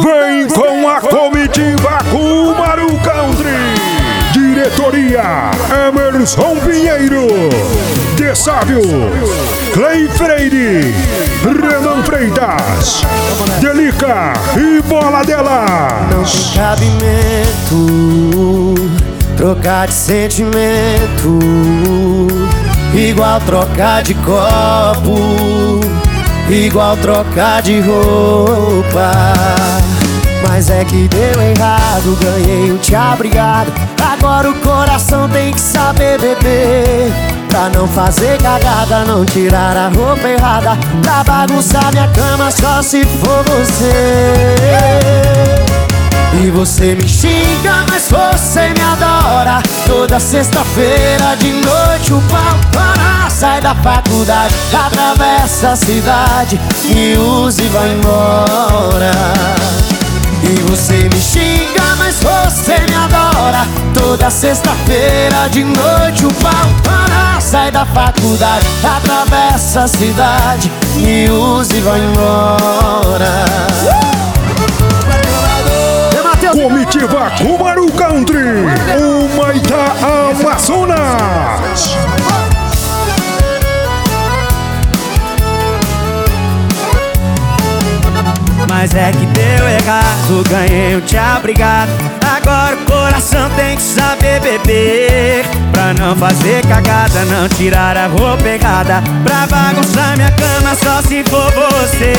Vem com a comitiva Kumaru Country. Diretoria Emerson Pinheiro, De Sábio, Clay Freire, Renan Freitas, Delica e Bola Delas. Não tem cabimento trocar de sentimento, igual trocar de copo, igual trocar de roupa. Mas é que deu errado, ganhei o te abrigado. Agora o coração tem que saber beber, pra não fazer cagada, não tirar a roupa errada, pra bagunçar minha cama só se for você. E você me xinga, mas você me adora. Toda sexta-feira de noite o pau para. Sai da faculdade, atravessa a cidade, me usa e vai embora. E você me xinga, mas você me adora. Toda sexta-feira de noite o pau para. Sai da faculdade, atravessa a cidade, me usa e vai embora. Comitiva Kumaru Country, o Maitá Amazonas. Mas é que deu errado, ganhei o te abrigado. Agora o coração tem que saber beber, pra não fazer cagada, não tirar a roupa errada, pra bagunçar minha cama só se for você.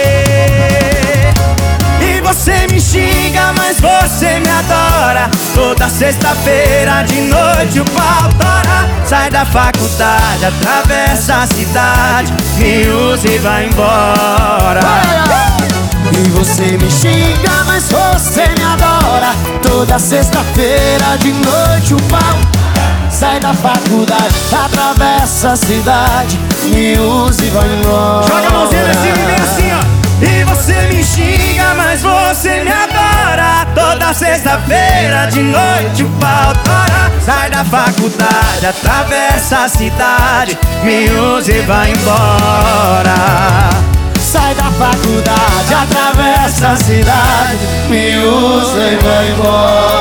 E você me xinga, mas você me adora. Toda sexta-feira de noite o pau tora. Sai da faculdade, atravessa a cidade, me usa e vai embora. E você me xinga, mas você me adora. Toda sexta-feira de noite o pau. Sai da faculdade, atravessa a cidade, me usa e vai embora. Joga a mãozinha pra cima e vem assim, ó. E você me xinga, mas você me adora. Toda sexta-feira de noite o pau tora. Sai da faculdade, atravessa a cidade, me usa e vai embora. Sai da faculdade, atravessa a cidade, me usa e vai embora.